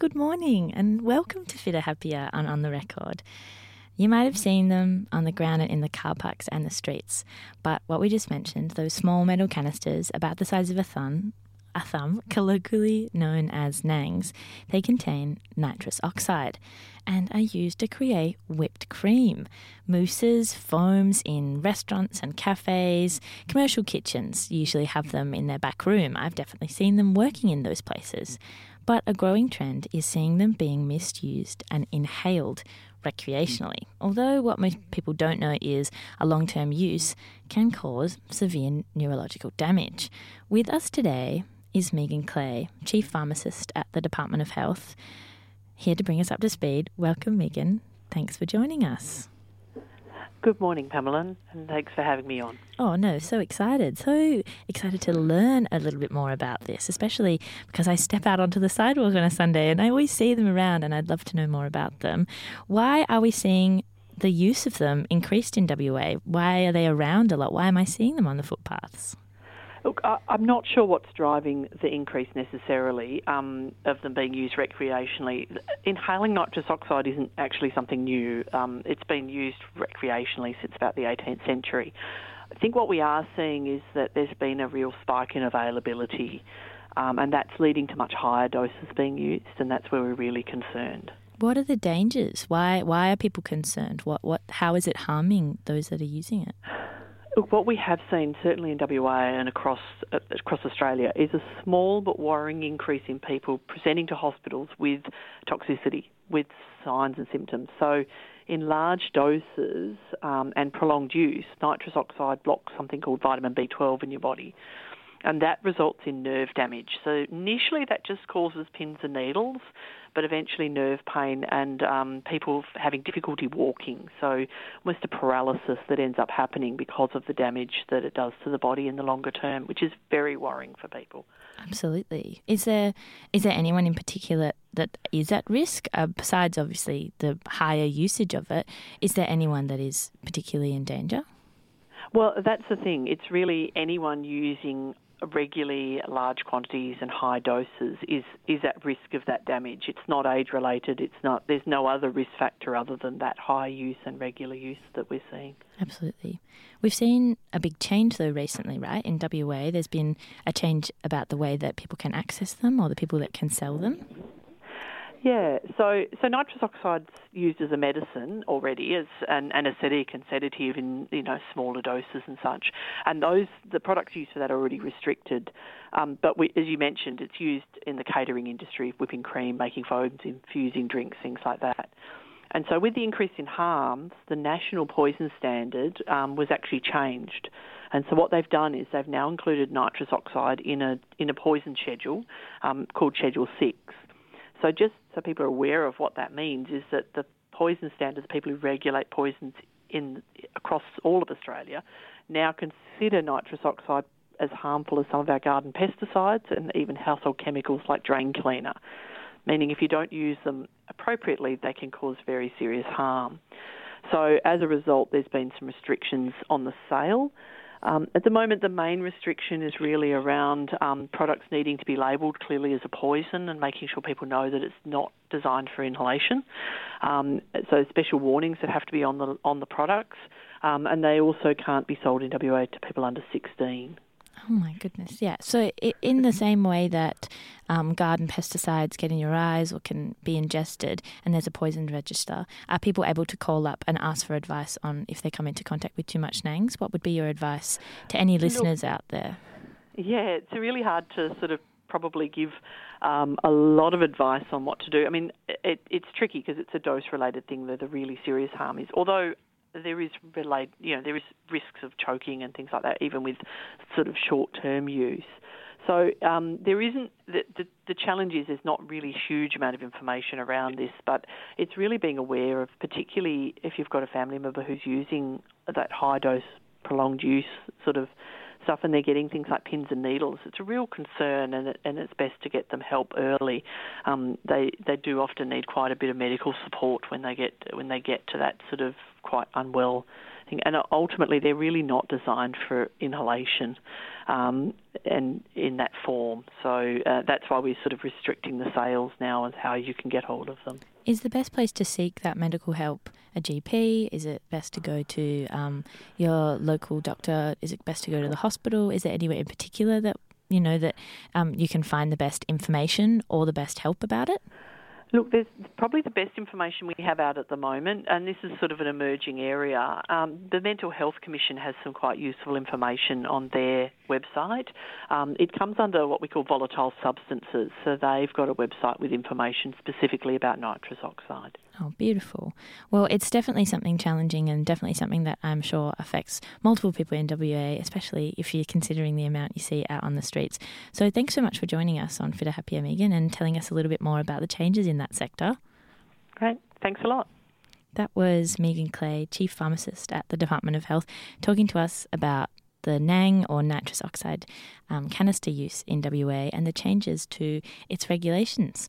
good morning and welcome to Fitter Happier on the Record. You might have seen them on the ground and in the car parks and the streets, but what we just mentioned, those small metal canisters about the size of a thumb, colloquially known as nangs, they contain nitrous oxide and are used to create whipped cream. Mousses, foams in restaurants and cafes, commercial kitchens usually have them in their back room. I've definitely seen them working in those places. But a growing trend is seeing them being misused and inhaled recreationally, although what most people don't know is a long-term use can cause severe neurological damage. With us today is Megan Clay, Chief Pharmacist at the Department of Health, here to bring us up to speed. Welcome, Megan. Thanks for joining us. Good morning, Pamela, and thanks for having me on. Oh, no, so excited to learn a little bit more about this, especially because I step out onto the sidewalk on a Sunday and I always see them around and I'd love to know more about them. Why are we seeing the use of them increased in WA? Why are they around a lot? Why am I seeing them on the footpaths? Look, I'm not sure what's driving the increase necessarily of them being used recreationally. Inhaling nitrous oxide isn't actually something new. It's been used recreationally since about the 18th century. I think what we are seeing is that there's been a real spike in availability, and that's leading to much higher doses being used, and that's where we're really concerned. What are the dangers? Why are people concerned? How is it harming those that are using it? Look, what we have seen, certainly in WA and across Australia, is a small but worrying increase in people presenting to hospitals with toxicity, with signs and symptoms. So in large doses and prolonged use, nitrous oxide blocks something called vitamin B12 in your body, and that results in nerve damage. So initially that just causes pins and needles, but eventually nerve pain and people having difficulty walking. So almost a paralysis that ends up happening because of the damage that it does to the body in the longer term, which is very worrying for people. Absolutely. Is there anyone in particular that is at risk, besides obviously the higher usage of it? Is there anyone that is particularly in danger? Well, that's the thing. It's really anyone using regularly large quantities and high doses is at risk of that damage. It's not age-related. There's no other risk factor other than that high use and regular use that we're seeing. Absolutely. We've seen a big change, though, recently, right? In WA, there's been a change about the way that people can access them or the people that can sell them. Yeah, so nitrous oxide's used as a medicine already, as an anaesthetic and sedative in smaller doses and such, and the products used for that are already restricted. But as you mentioned, it's used in the catering industry, whipping cream, making foams, infusing drinks, things like that. And so with the increase in harms, the national poison standard was actually changed. And so what they've done is they've now included nitrous oxide in a poison schedule called Schedule 6. So just so people are aware of what that means is that the poison standards, people who regulate poisons across all of Australia, now consider nitrous oxide as harmful as some of our garden pesticides and even household chemicals like drain cleaner, meaning if you don't use them appropriately, they can cause very serious harm. So as a result, there's been some restrictions on the sale. At the moment, the main restriction is really around products needing to be labelled clearly as a poison and making sure people know that it's not designed for inhalation. So special warnings that have to be on the products, and they also can't be sold in WA to people under 16. Oh, my goodness, yeah. So in the same way that garden pesticides get in your eyes or can be ingested and there's a poison register, are people able to call up and ask for advice on if they come into contact with too much nangs? What would be your advice to any listeners out there? Yeah, it's really hard to sort of probably give a lot of advice on what to do. I mean, it's tricky because it's a dose-related thing that the really serious harm is, although there is risks of choking and things like that, even with sort of short-term use. So there isn't the challenge is there's not really a huge amount of information around this, but it's really being aware of, particularly if you've got a family member who's using that high dose, prolonged use sort of stuff, and they're getting things like pins and needles. It's a real concern, and it's best to get them help early. They do often need quite a bit of medical support when they get to that sort of quite unwell. And ultimately, they're really not designed for inhalation and in that form. So that's why we're sort of restricting the sales now as how you can get hold of them. Is the best place to seek that medical help a GP? Is it best to go to your local doctor? Is it best to go to the hospital? Is there anywhere in particular that you can find the best information or the best help about it? Look, there's probably the best information we have out at the moment, and this is sort of an emerging area. The Mental Health Commission has some quite useful information on their website. It comes under what we call volatile substances, so they've got a website with information specifically about nitrous oxide. Oh, beautiful. Well, it's definitely something challenging and definitely something that I'm sure affects multiple people in WA, especially if you're considering the amount you see out on the streets. So thanks so much for joining us on Fitter Happier, Megan, and telling us a little bit more about the changes in that sector. Great. Thanks a lot. That was Megan Clay, Chief Pharmacist at the Department of Health, talking to us about the NANG or nitrous oxide canister use in WA and the changes to its regulations.